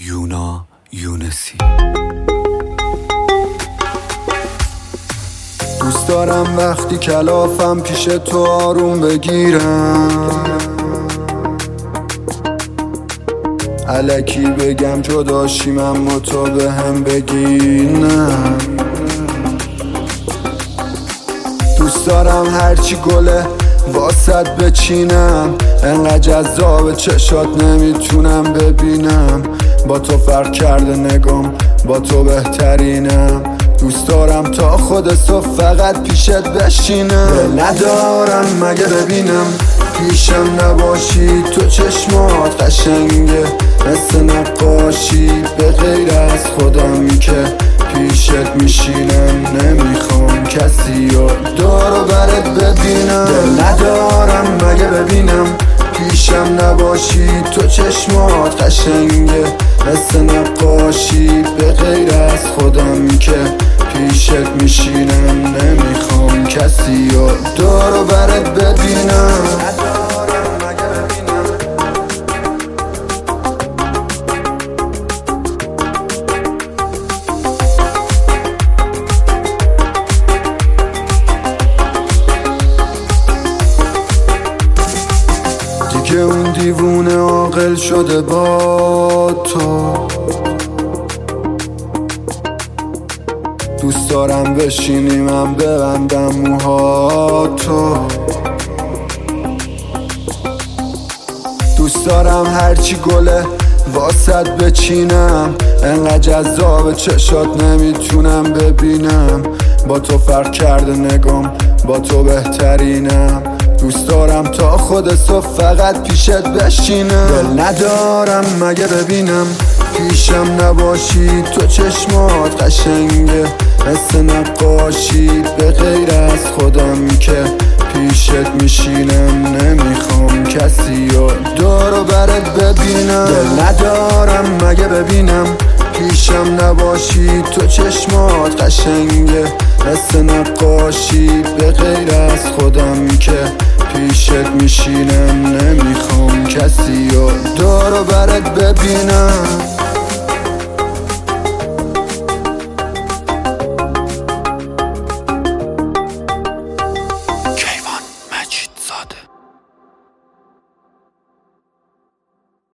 یونا یونسی. دوست دارم وقتی کلافم پیش تو آروم بگیرم، الکی بگم جداشیم اما تو به هم بگی نه. دوست دارم هرچی گله واسط بچینم، انقدر جذاب چشات نمیتونم ببینم. با تو فرق کرده نگام، با تو بهترینم. دوست دارم تا خود صبح فقط پیشت بشینم. دل ندارم مگه ببینم پیشم نباشی، تو چشمات قشنگه مثل نقاشی. به غیر از خودم که پیشت میشینم، نمیخوام کسی رو دور و برت ببینم. دل ندارم مگه ببینم پیشم نباشی، تو چشمات قشنگه مثل نقاشی. به غیر از خودم که پیشت میشینم، نمیخوام کسی رو دور و برت ببینم. دیگه اون دیوونه عاقل شده با تو. دوست دارم بشینی من ببندم موهاتو. دوست دارم هرچی گله واسط بچینم، انقدر جذاب چشات نمیتونم ببینم. با تو فرق کرده نگام، با تو بهترینم. دوست دارم تا خود صبح فقط پیشت بشینم. دل ندارم مگه ببینم پیشم نباشی، تو چشمات قشنگه مثل نقاشی. به غیر از خودم که پیشت میشینم، نمیخوام کسی رو دور و برت ببینم. دل ندارم مگه ببینم پیشم نباشی، تو چشمات قشنگه مثل نقاشی. به غیر از خودم که پیشت میشینم، نمیخوام کسی رو دور و برت ببینم.